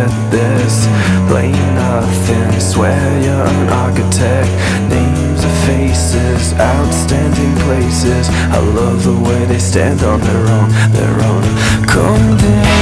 get this. Playing nothing, swear you're an architect. Names of faces, outstanding places. I love the way they stand on their own. Come down.